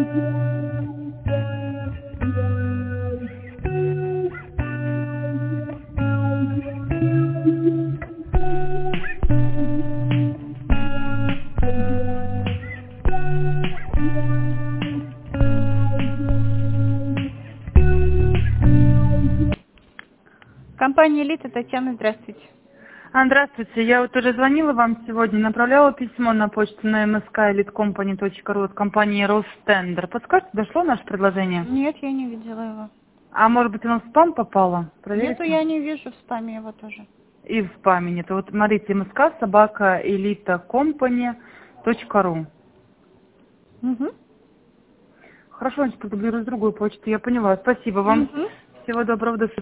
Компания «Элита», Татьяна, здравствуйте. Здравствуйте, я вот уже звонила вам сегодня, направляла письмо на почту на msk.elitcompany.ru от компании Ростендер. Подскажите, дошло наше предложение? Нет, я не видела его. А может быть, оно в спам попало? Проверите? Нету, я не вижу в спаме его тоже. И в спаме нет. Вот смотрите, msk.elitcompany.ru. Угу. Хорошо, значит, продублирую с другой почты, я поняла. Спасибо вам. Угу. Всего доброго, до свидания.